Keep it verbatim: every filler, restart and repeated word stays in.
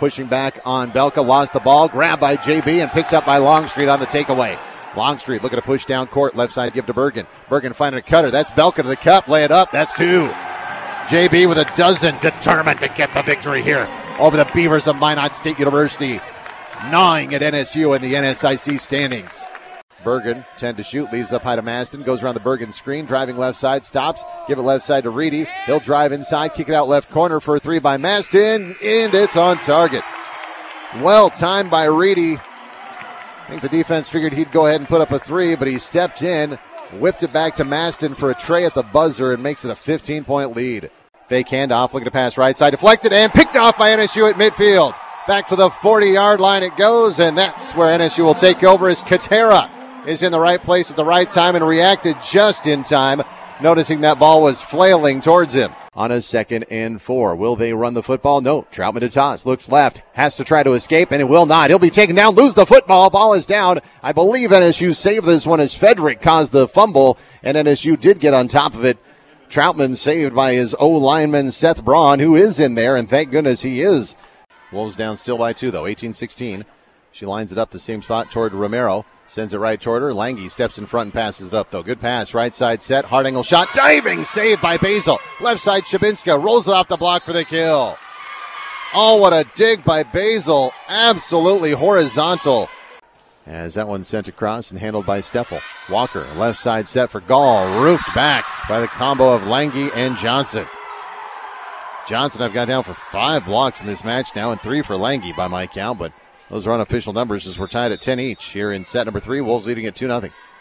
pushing back on Belka, lost the ball, grabbed by J B and picked up by Longstreet on the takeaway. Longstreet looking to push down court, left side give to Bergen. Bergen finding a cutter, that's Belka to the cup, lay it up, that's two. J B with a dozen, determined to get the victory here over the Beavers of Minot State University, gnawing at N S U in the N S I C standings. Bergen, ten to shoot, leaves up high to Maston, goes around the Bergen screen, driving left side, stops, give it left side to Reedy. He'll drive inside, kick it out left corner for a three by Maston, and it's on target. Well timed by Reedy. I think the defense figured he'd go ahead and put up a three, but he stepped in, whipped it back to Maston for a tray at the buzzer, and makes it a fifteen-point lead. Fake handoff, looking to pass right side, deflected, and picked off by N S U at midfield. Back to the forty-yard line it goes, and that's where N S U will take over as Katera is in the right place at the right time and reacted just in time, noticing that ball was flailing towards him. On a second and four. Will they run the football? No. Troutman to toss. Looks left. Has to try to escape, and it will not. He'll be taken down. Lose the football. Ball is down. I believe N S U saved this one as Fedrick caused the fumble, and N S U did get on top of it. Troutman saved by his O-lineman Seth Braun, who is in there, and thank goodness he is. Wolves down still by two, though. eighteen sixteen. She lines it up the same spot toward Romero. Sends it right toward her. Lange steps in front and passes it up, though. Good pass. Right side set. Hardingle shot. Diving. Saved by Basil. Left side Shabinska. Rolls it off the block for the kill. Oh, what a dig by Basil. Absolutely horizontal. As that one sent across and handled by Steffel. Walker. Left side set for Gall. Roofed back by the combo of Lange and Johnson. Johnson I've got down for five blocks in this match now and three for Lange by my count, but those are unofficial numbers as we're tied at ten each here in set number three. Wolves leading at two nothing.